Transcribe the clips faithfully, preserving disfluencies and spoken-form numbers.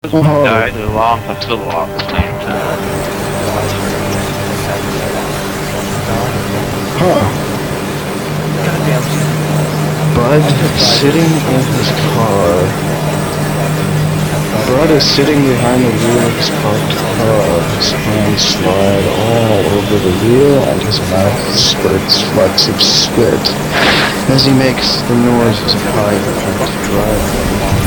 Oh. Die too long, but too long at the same time. Huh. Bud sitting in his car. Bud is sitting behind the wheel of his parked car. His hands slide all over the wheel and his mouth spurts flecks of spit as he makes the noises of high-pressure driving.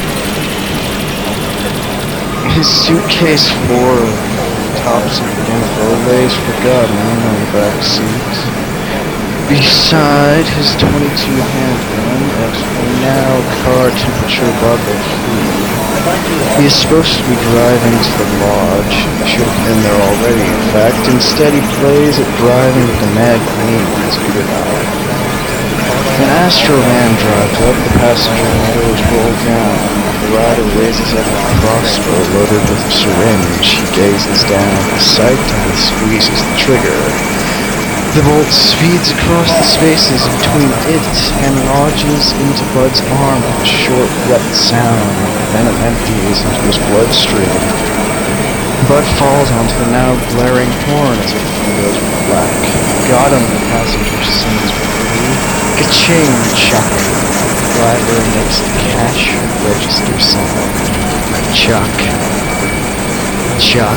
His suitcase full of tops of info lays forgotten on the back seat. Beside his twenty-two handgun at a now car temperature bubble. He is supposed to be driving to the lodge. He should have been there already, in fact. Instead, he plays at driving with the Mad Queen on his good eye. An Astro van drives up, the passenger windows roll down. The rider raises up a crossbow loaded with a syringe. He gazes down at the sight and squeezes the trigger. The bolt speeds across the spaces between it and lodges into Bud's arm with a short, wet sound. Then it empties into his bloodstream. Bud falls onto the now glaring horn as it goes black. Got him, the passenger sings glee. Ka-ching, chuck. The driver makes the cash register sound. Chuck. Chuck.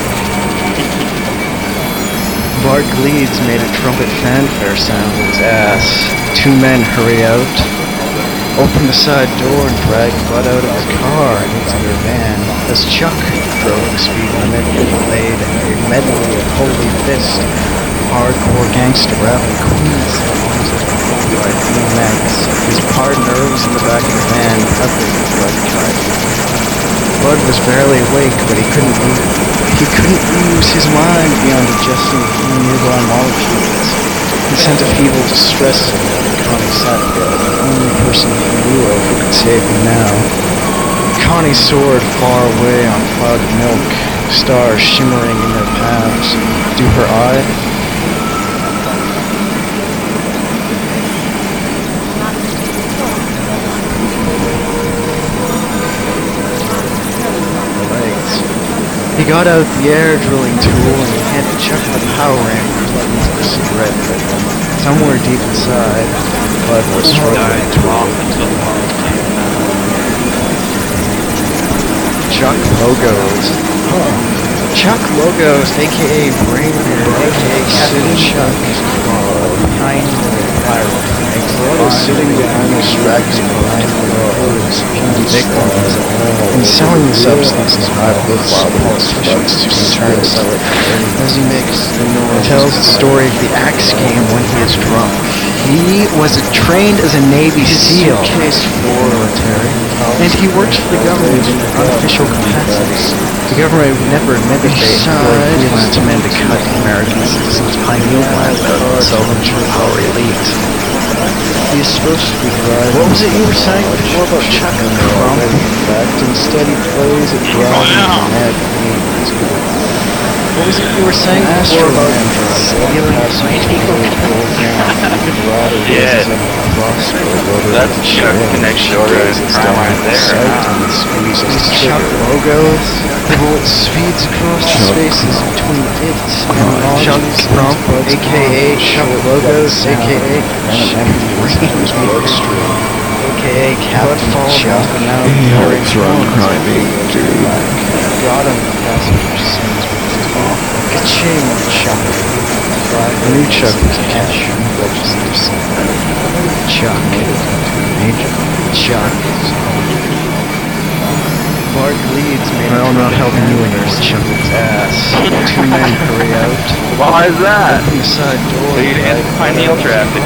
Bart Gleeds made a trumpet fanfare sound with his ass. Two men hurry out, open the side door and drag Bud out of his car and into their van. As Chuck drove the speed limit, he played a medley of Holy Fist, hardcore gangster rap and Queens songs like D M X. His partner was in the back of the van, puffing his right cut. Bud was barely awake, but he couldn't move. He couldn't use his mind beyond adjusting a few nearby molecules. He sent a feeble distress signal to Connie Satfield, the only person he knew of who could save him now. Connie soared far away on clouded milk, stars shimmering in their paths. Do her eye? He got out the air drilling tool and he handed Chuck the power ramp plugged into the cigarette. Somewhere deep inside, Bud was struggling to walk until the long Chuck Logos. Huh. Chuck Logos, aka Brainbeard, aka Captain Chuck, behind the pyro. Bud is sitting behind the distracting behind the hose, victims, and selling the substance to high-profile politicians to in turn sell it as he makes the noise. Tells the story of the Axe game when he is drunk. He was trained as a Navy SEAL, case for military, and he worked for the government in an unofficial capacity. The government would never admit that they employed freelance men to cut American citizens' pineal glands out and sell them to the power elite. He is supposed to be driving. What was it you were saying before about Chuck and Crump? In fact, instead he plays at driving the Mad Queen. What was it you were saying before about stealing pineal glands? Yeah, that's Chuck connection right there. Chuck Logos. The bolt speeds across the spaces between it and Chuck Crump, aka Chuck Logos, aka aka Captain Chuck. Eric's run crying, dude. Got him, the passenger sings with his mouth. Ka-ching, Chuck. The new Chuck was cash register. Chuck. Chuck. Bart Gleeds made well, not helping you in your Chuck's ass. Two men hurry out. Why is that? Open the side door. Lead and pineal traffic.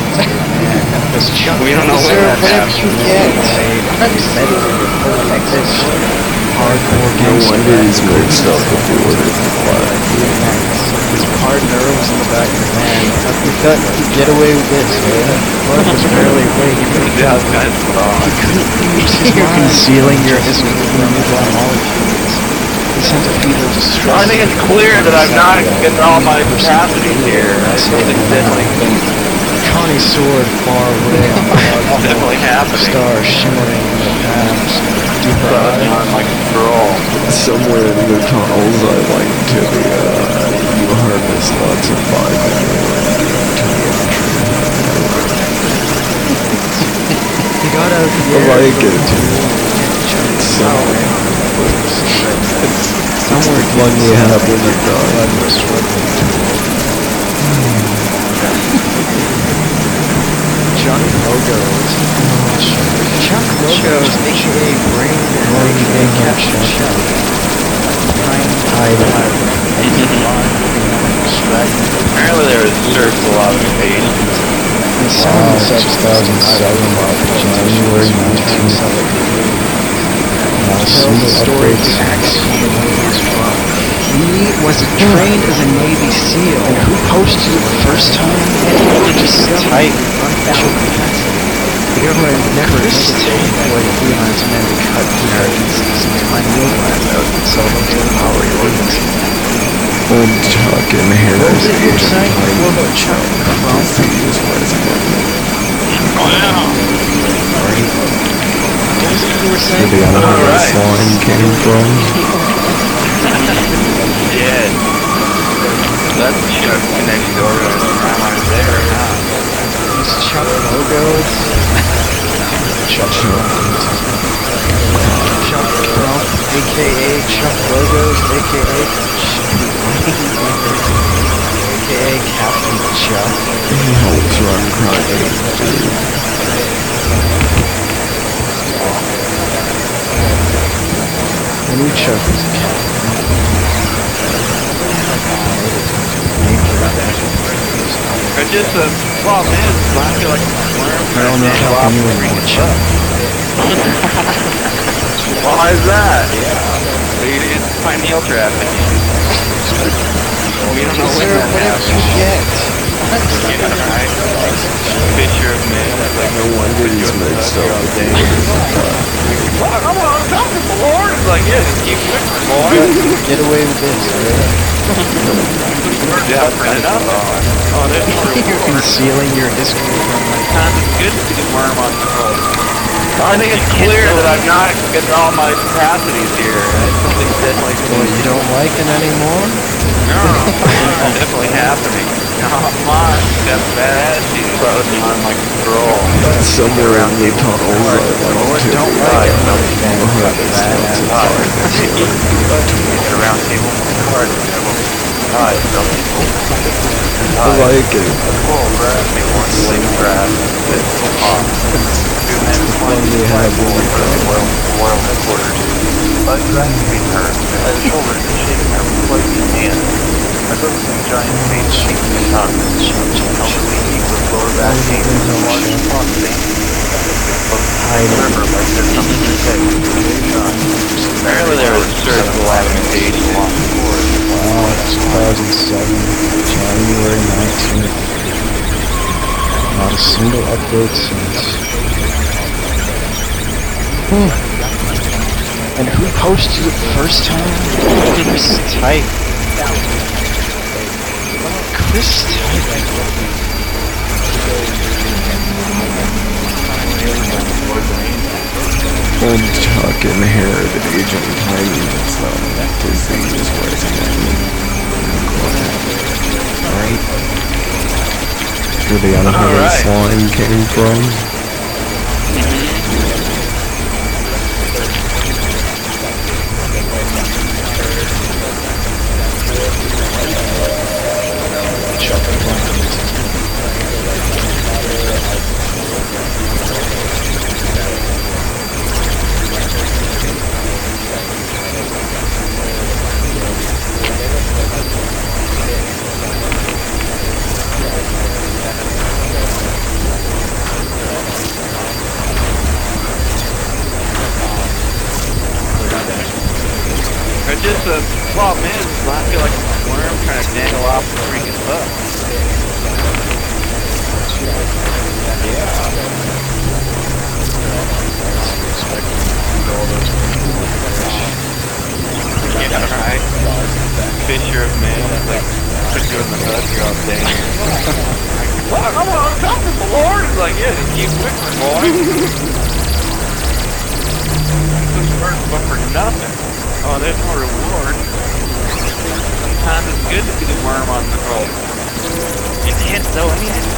We don't know where that happened. Hardcore No wonder he's mixed up with the orders of fire. His partner was in the back of the van. We thought he'd get away with this, man. Bart was barely awake. He couldn't use his mind. You're concealing your history from the molecules. He sent a feeble distress. I think it's clear that I'm not getting all my capacity here. I think definitely, Connie soared far away on definitely happening. Stars shimmering in the past. On my control. Somewhere in the tunnels I like to be, uh, you harvest lots of vitamin to the entry. He got out the I like it. It's Somewhere. It's somewhere Fun you have when you're done. Chuck Logos. Chuck Logos, aka Brain and aka Captain Chuck. Apparently there was circle of occasions. Wow, two thousand seven, January nineteenth. Now, single upgrades. He was trained as a Navy SEAL. And who posted it the first time? Just type unfound capacity. The government never hesitated for the freelance men to cut Americans and find real land out and sell them to the power organs. Old Chuck and What Harris was it you were agent saying? Tiny What about Chuck? disease resident. Wow. What was it you were Do saying? you know where Alright. this line came from? Yeah. That's the Chuck connection to organized crime right there, huh? These Chuck Logos. Chuck. Chuck Trump, aka Chuck Logos, aka aka Captain Chuck. He helps run crime. I knew Chuck was a captain. It just a problem is, I feel like I'm wearing I don't know how I knew it was Chuck. Why is that? Yeah. It's pineal traffic. We don't know when that happened. Get. Yeah, right. Picture of me. That's like No wonder he's mixed up with the Well, come on, talk to the Lord. It's like, yeah, just keep whispering, boy. Get away with this, right? Yeah, print it up. Oh, there's more. You're concealing your history from my Sometimes it's good to see the worm on the road. I think it's clear that I'm not getting all my capacities here. That's something definitely Well, you don't like it anymore? No, it's definitely happening. Come on, that bad attitude is on my control. Somewhere in the tunnels I like to Don't be, like it. uh, you harvest lots of vitamin Get around table card. God, some people. I like it. Full grass, they want to leave grass. It's hot. Two men Fun you have when you're done. oil, oil headquarters. Bud grass being hurt. At his shoulder, the shaking her with his hand. I looked at the giant face shaking his tongue. Elderly, he was lower back pain and a large prostate. Hide river like there's something to say. Apparently there was surgical augmentation along the board. Wow, two thousand seven, January nineteenth. Not a single upgrade since. Hmm. And who posted it the first time? Chris Type. Chris Type. Old Chuck inherited Agent Tiny's um, disease resident. Right? Do you know where this line came from? It's just a problem is, I feel like I'm a worm trying to dangle off the freaking hook. Yeah, right. Picture of me, like, put you in the hook, you're all day. Well, come on, talk to the Lord. It's like, yeah, just keep whispering, boy. This works, but for nothing. Oh, there's more good to be the worm on the road. Intense though, ain't it?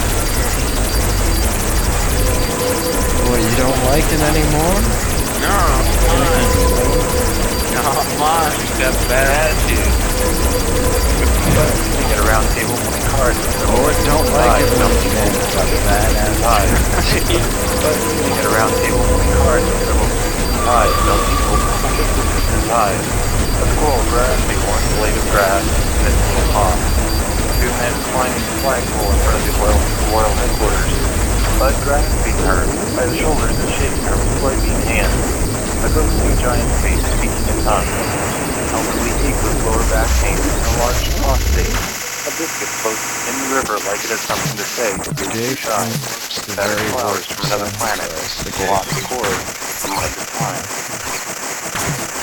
Boy, you don't like it anymore? No, come on. No, come on. You got a bad attitude. Get a round table playing cards. Or don't like it when you got a bad attitude. Get a round table playing cards. Hi, don't people. Hi. A squirrel grabbing one blade of grass and its little paw. Two men climbing the flagpole in front of the royal, royal headquarters. Bud grasping her by the shoulders and shaking her with flapping hands. A ghostly giant face speaking in tongues. Elderly eek with lower back pain and a large prostate. A biscuit floats in the river like it has something to say. Too shy. Better flowers from another planet. The lost chord from life of time.